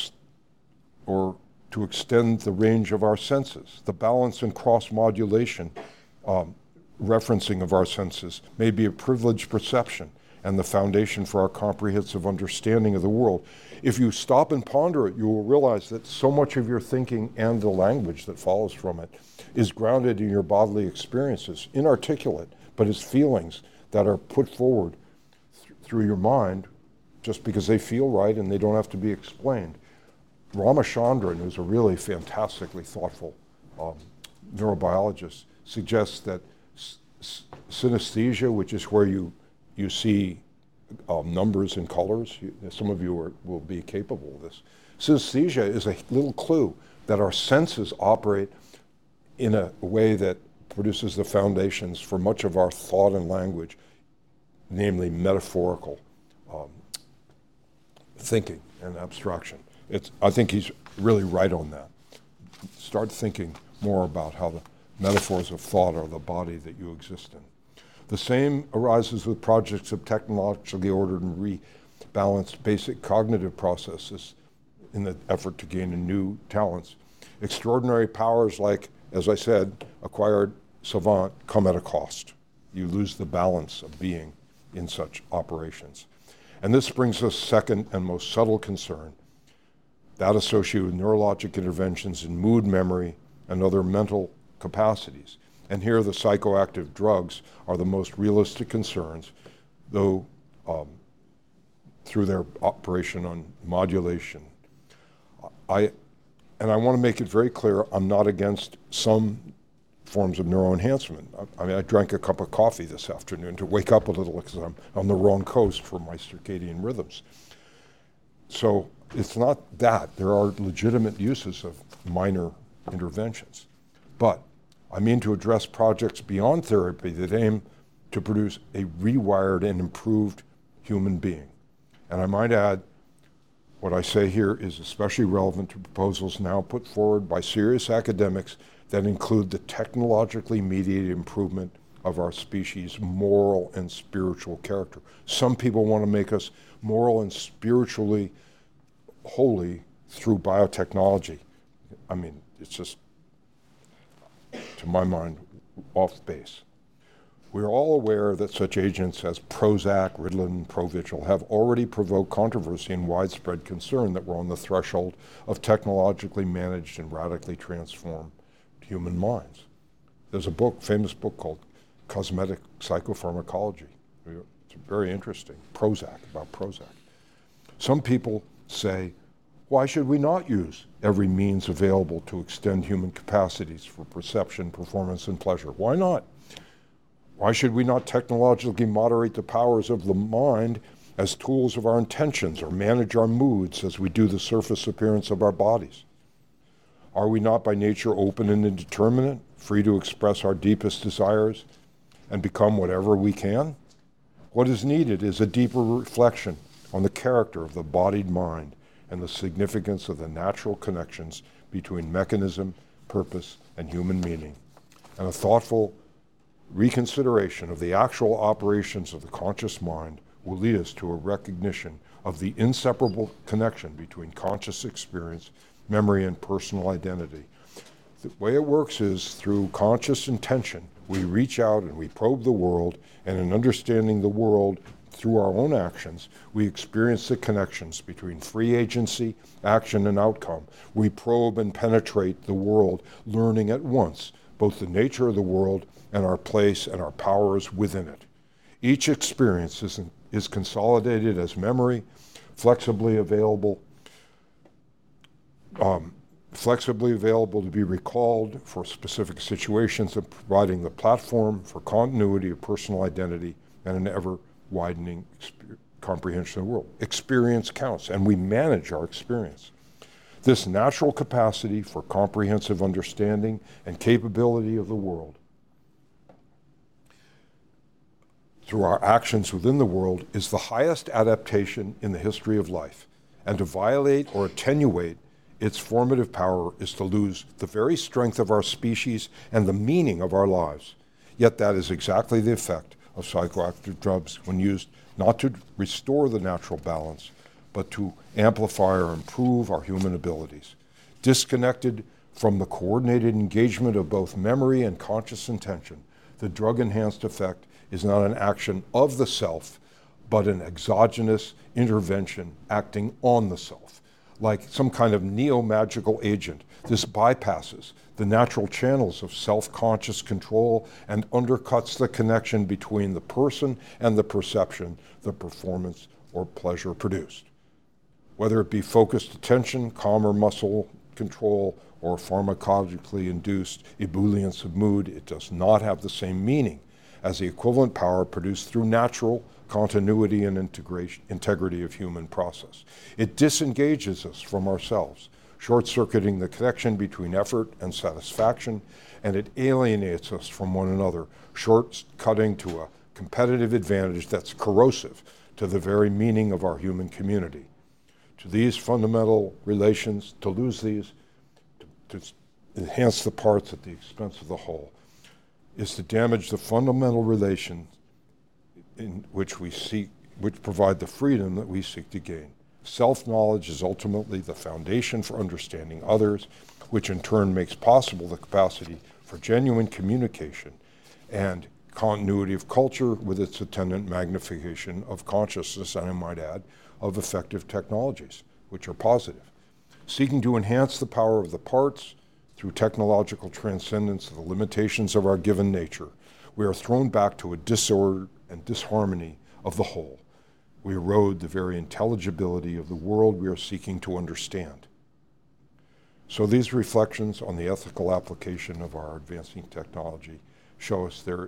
to extend the range of our senses, the balance and cross-modulation referencing of our senses may be a privileged perception and the foundation for our comprehensive understanding of the world. If you stop and ponder it, you will realize that so much of your thinking and the language that follows from it is grounded in your bodily experiences, inarticulate, but as feelings that are put forward through your mind just because they feel right and they don't have to be explained. Ramachandran, who's a really fantastically thoughtful neurobiologist, suggests that synesthesia, which is where you see numbers and colors, some of you will be capable of this. Synesthesia is a little clue that our senses operate in a way that produces the foundations for much of our thought and language, namely metaphorical thinking and abstraction. I think he's really right on that. Start thinking more about how the metaphors of thought are the body that you exist in. The same arises with projects of technologically ordered and rebalanced basic cognitive processes in the effort to gain new talents. Extraordinary powers like, as I said, acquired savant come at a cost. You lose the balance of being in such operations. And this brings us second and most subtle concern, that associated with neurologic interventions in mood memory and other mental capacities. And here the psychoactive drugs are the most realistic concerns, though through their operation on modulation. I want to make it very clear, I'm not against some forms of neuroenhancement. I drank a cup of coffee this afternoon to wake up a little because I'm on the wrong coast for my circadian rhythms. So it's not that. There are legitimate uses of minor interventions. But I mean to address projects beyond therapy that aim to produce a rewired and improved human being. And I might add, what I say here is especially relevant to proposals now put forward by serious academics that include the technologically mediated improvement of our species' moral and spiritual character. Some people want to make us moral and spiritually holy through biotechnology. I mean, it's just, to my mind, off base. We are all aware that such agents as Prozac, Ritalin, Provigil have already provoked controversy and widespread concern that we're on the threshold of technologically managed and radically transformed human minds. There's a famous book called Cosmetic Psychopharmacology. It's very interesting, about Prozac. Some people say, why should we not use every means available to extend human capacities for perception, performance, and pleasure? Why not? Why should we not technologically moderate the powers of the mind as tools of our intentions or manage our moods as we do the surface appearance of our bodies? Are we not by nature open and indeterminate, free to express our deepest desires and become whatever we can? What is needed is a deeper reflection on the character of the embodied mind and the significance of the natural connections between mechanism, purpose, and human meaning, and a thoughtful reconsideration of the actual operations of the conscious mind will lead us to a recognition of the inseparable connection between conscious experience, memory, and personal identity. The way it works is through conscious intention, we reach out and we probe the world, and in understanding the world through our own actions, we experience the connections between free agency, action, and outcome. We probe and penetrate the world, learning at once both the nature of the world and our place and our powers within it. Each experience is consolidated as memory, flexibly available to be recalled for specific situations and providing the platform for continuity of personal identity and an ever-widening comprehension of the world. Experience counts, and we manage our experience. This natural capacity for comprehensive understanding and capability of the world through our actions within the world is the highest adaptation in the history of life, and to violate or attenuate its formative power is to lose the very strength of our species and the meaning of our lives. Yet that is exactly the effect of psychoactive drugs when used not to restore the natural balance, but to amplify or improve our human abilities. Disconnected from the coordinated engagement of both memory and conscious intention, the drug-enhanced effect is not an action of the self, but an exogenous intervention acting on the self. Like some kind of neo-magical agent, this bypasses the natural channels of self-conscious control and undercuts the connection between the person and the perception, the performance, or pleasure produced. Whether it be focused attention, calmer muscle control, or pharmacologically induced ebullience of mood, it does not have the same meaning as the equivalent power produced through natural continuity and integrity of human process. It disengages us from ourselves, short-circuiting the connection between effort and satisfaction, and it alienates us from one another, short-cutting to a competitive advantage that's corrosive to the very meaning of our human community. To these fundamental relations, to lose these, to enhance the parts at the expense of the whole, is to damage the fundamental relations in which we seek, which provide the freedom that we seek to gain. Self-knowledge is ultimately the foundation for understanding others, which in turn makes possible the capacity for genuine communication and continuity of culture with its attendant magnification of consciousness, and I might add, of effective technologies, which are positive. Seeking to enhance the power of the parts through technological transcendence of the limitations of our given nature, we are thrown back to a disorder and disharmony of the whole. We erode the very intelligibility of the world we are seeking to understand. So these reflections on the ethical application of our advancing technology show us there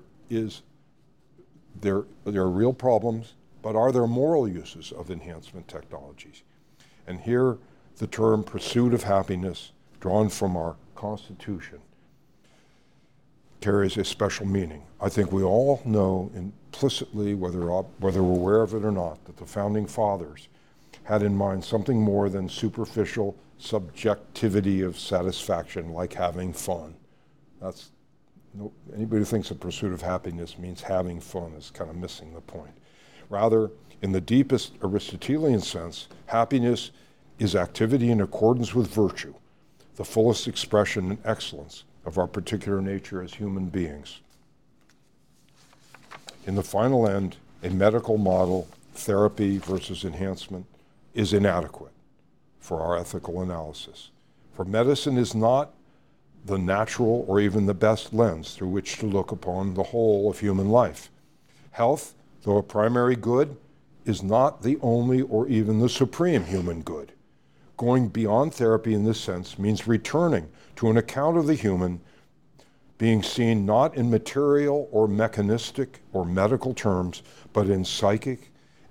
are real problems, but are there moral uses of enhancement technologies? And here the term pursuit of happiness, drawn from our Constitution, carries a special meaning. I think we all know implicitly, whether we're aware of it or not, that the Founding Fathers had in mind something more than superficial subjectivity of satisfaction, like having fun. Anybody who thinks the pursuit of happiness means having fun is kind of missing the point. Rather, in the deepest Aristotelian sense, happiness is activity in accordance with virtue, the fullest expression and excellence of our particular nature as human beings. In the final end, a medical model, therapy versus enhancement, is inadequate for our ethical analysis. For medicine is not the natural or even the best lens through which to look upon the whole of human life. Health, though a primary good, is not the only or even the supreme human good. Going beyond therapy in this sense means returning to an account of the human being seen not in material or mechanistic or medical terms, but in psychic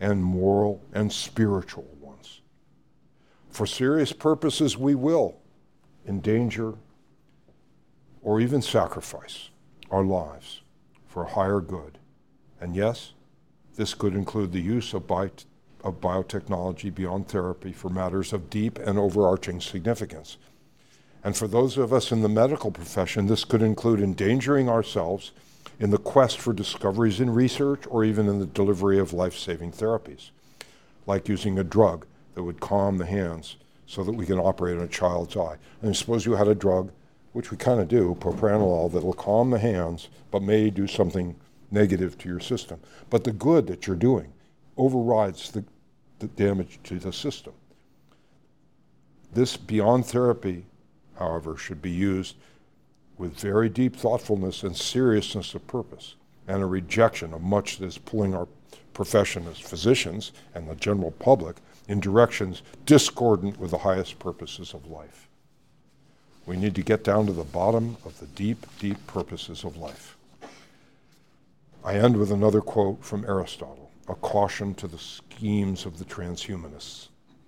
and moral and spiritual ones. For serious purposes, we will endanger or even sacrifice our lives for a higher good. And yes, this could include the use of biotechnology beyond therapy for matters of deep and overarching significance. And for those of us in the medical profession, this could include endangering ourselves in the quest for discoveries in research or even in the delivery of life-saving therapies, like using a drug that would calm the hands so that we can operate on a child's eye. And suppose you had a drug, which we kind of do, propranolol, that will calm the hands but may do something negative to your system. But the good that you're doing overrides the damage to the system. This beyond therapy, however, should be used with very deep thoughtfulness and seriousness of purpose, and a rejection of much that is pulling our profession as physicians and the general public in directions discordant with the highest purposes of life. We need to get down to the bottom of the deep, deep purposes of life. I end with another quote from Aristotle, a caution to the schemes of the transhumanists.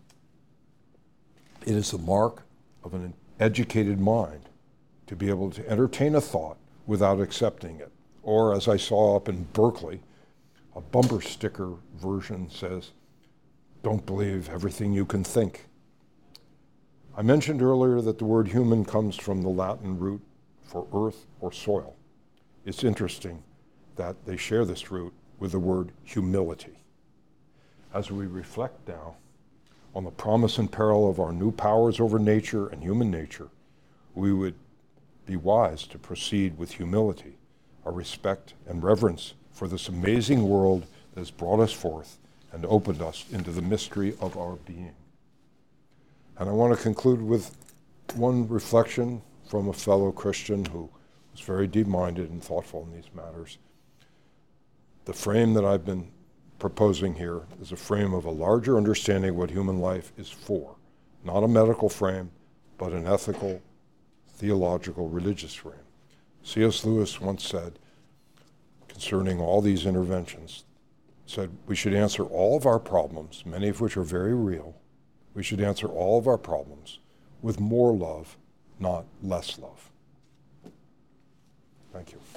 It is the mark of an educated mind to be able to entertain a thought without accepting it. Or, as I saw up in Berkeley, a bumper sticker version says, "Don't believe everything you can think." I mentioned earlier that the word human comes from the Latin root for earth or soil. It's interesting that they share this root with the word humility. As we reflect now on the promise and peril of our new powers over nature and human nature, we would be wise to proceed with humility, a respect and reverence for this amazing world that has brought us forth and opened us into the mystery of our being. And I want to conclude with one reflection from a fellow Christian who was very deep-minded and thoughtful in these matters. The frame that I've been proposing here is a frame of a larger understanding of what human life is for, not a medical frame, but an ethical, theological, religious frame. C.S. Lewis once said, concerning all these interventions, said we should answer all of our problems, many of which are very real. We should answer all of our problems with more love, not less love. Thank you.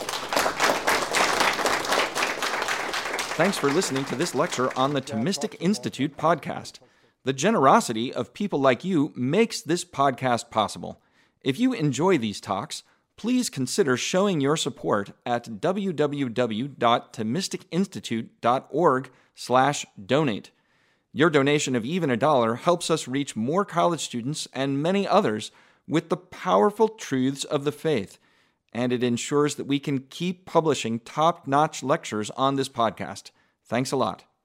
Thanks for listening to this lecture on the Thomistic Institute podcast. The generosity of people like you makes this podcast possible. If you enjoy these talks, please consider showing your support at www.thomisticinstitute.org/donate. Your donation of even $1 helps us reach more college students and many others with the powerful truths of the faith, and it ensures that we can keep publishing top-notch lectures on this podcast. Thanks a lot.